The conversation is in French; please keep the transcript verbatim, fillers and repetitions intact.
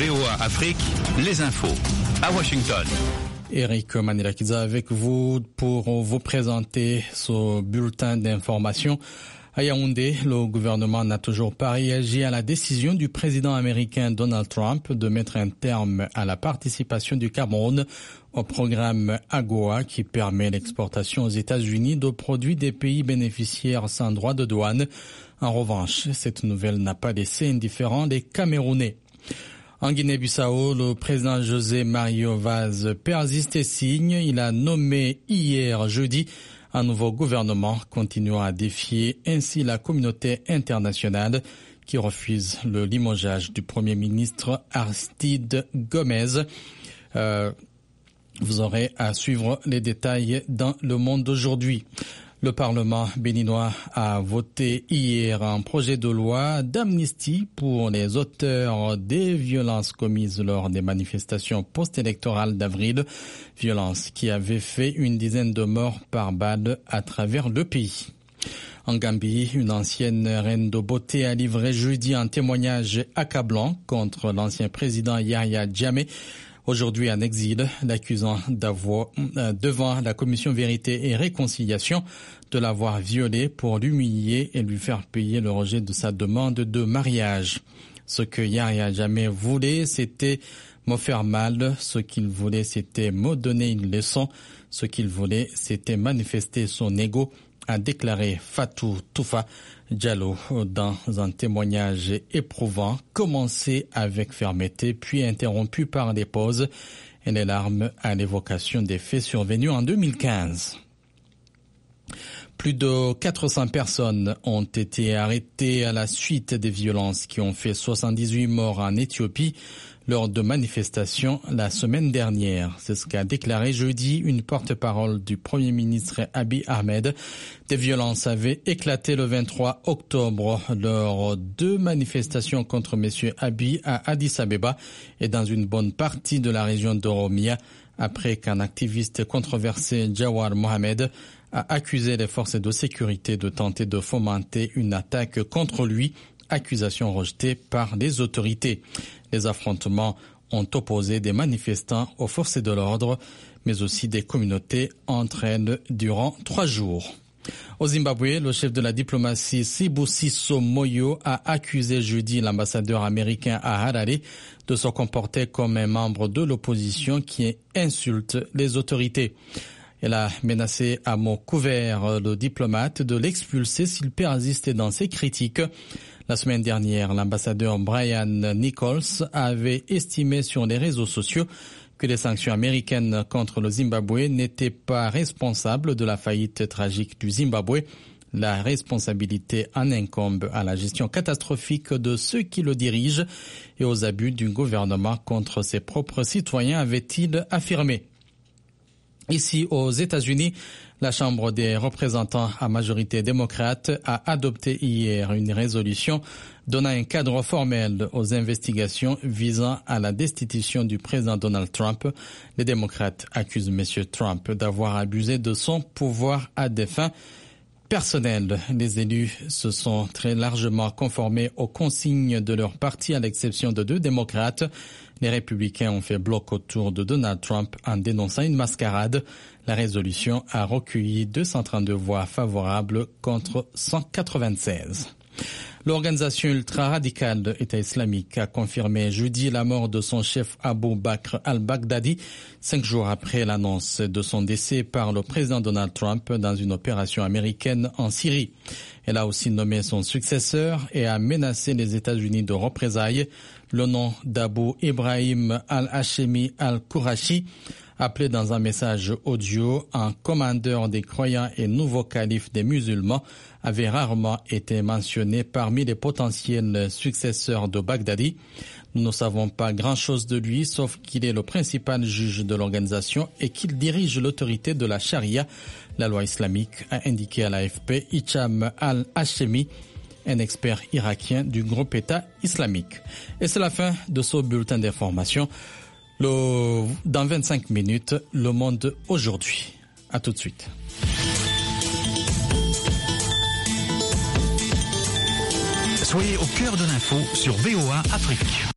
V O A Afrique, les infos. À Washington. Eric Manilakiza avec vous pour vous présenter ce bulletin d'information. À Yaoundé, le gouvernement n'a toujours pas réagi à la décision du président américain Donald Trump de mettre un terme à la participation du Cameroun au programme AGOA qui permet l'exportation aux États-Unis de produits des pays bénéficiaires sans droit de douane. En revanche, cette nouvelle n'a pas laissé indifférents les Camerounais. En Guinée-Bissau, le président José Mario Vaz persiste et signe. Il a nommé hier jeudi un nouveau gouvernement, continuant à défier ainsi la communauté internationale qui refuse le limogeage du Premier ministre Aristide Gomez. Euh, vous aurez à suivre les détails dans Le Monde d'aujourd'hui. Le Parlement béninois a voté hier un projet de loi d'amnistie pour les auteurs des violences commises lors des manifestations post-électorales d'avril, violences qui avaient fait une dizaine de morts par balle à travers le pays. En Gambie, une ancienne reine de beauté a livré jeudi un témoignage accablant contre l'ancien président Yahya Jammeh, aujourd'hui en exil, l'accusant d'avoir, euh, devant la commission Vérité et Réconciliation, de l'avoir violé pour l'humilier et lui faire payer le rejet de sa demande de mariage. Ce que Yahya Jammeh voulait, c'était me faire mal. Ce qu'il voulait, c'était me donner une leçon. Ce qu'il voulait, c'était manifester son ego, a déclaré Fatou Toufa Diallo dans un témoignage éprouvant, commencé avec fermeté, puis interrompu par des pauses et les larmes à l'évocation des faits survenus en deux mille quinze. Plus de quatre cents personnes ont été arrêtées à la suite des violences qui ont fait soixante-dix-huit morts en Éthiopie lors de manifestations la semaine dernière. C'est ce qu'a déclaré jeudi une porte-parole du Premier ministre Abiy Ahmed. Des violences avaient éclaté le vingt-trois octobre lors de manifestations contre M. Abiy à Addis Abeba et dans une bonne partie de la région d'Oromia, après qu'un activiste controversé, Jawar Mohamed, a accusé les forces de sécurité de tenter de fomenter une attaque contre lui, accusation rejetée par les autorités. Les affrontements ont opposé des manifestants aux forces de l'ordre, mais aussi des communautés entre elles durant trois jours. Au Zimbabwe, le chef de la diplomatie Sibusiso Moyo a accusé jeudi l'ambassadeur américain à Harare de se comporter comme un membre de l'opposition qui insulte les autorités. Elle a menacé à mot couvert le diplomate de l'expulser s'il persistait dans ses critiques. La semaine dernière, l'ambassadeur Brian Nichols avait estimé sur les réseaux sociaux que les sanctions américaines contre le Zimbabwe n'étaient pas responsables de la faillite tragique du Zimbabwe. La responsabilité en incombe à la gestion catastrophique de ceux qui le dirigent et aux abus du gouvernement contre ses propres citoyens, avait-il affirmé. Ici, aux États-Unis, la Chambre des représentants à majorité démocrate a adopté hier une résolution donnant un cadre formel aux investigations visant à la destitution du président Donald Trump. Les démocrates accusent M. Trump d'avoir abusé de son pouvoir à des fins personnelles. Les élus se sont très largement conformés aux consignes de leur parti, à l'exception de deux démocrates. Les républicains ont fait bloc autour de Donald Trump en dénonçant une mascarade. La résolution a recueilli deux cent trente-deux voix favorables contre cent quatre-vingt-seize. L'organisation ultra-radicale État islamique a confirmé jeudi la mort de son chef Abu Bakr al-Baghdadi, cinq jours après l'annonce de son décès par le président Donald Trump dans une opération américaine en Syrie. Elle a aussi nommé son successeur et a menacé les États-Unis de représailles. Le nom d'Abu Ibrahim al-Hashemi al-Qurashi, appelé dans un message audio un commandeur des croyants et nouveau calife des musulmans, avait rarement été mentionné parmi les potentiels successeurs de Baghdadi. Nous ne savons pas grand-chose de lui, sauf qu'il est le principal juge de l'organisation et qu'il dirige l'autorité de la charia, la loi islamique, a indiqué à l'A F P Hicham al-Hashemi, un expert irakien du groupe État islamique. Et c'est la fin de ce bulletin d'information. Le, dans vingt-cinq minutes, Le Monde aujourd'hui. À tout de suite. Soyez au cœur de l'info sur V O A Afrique.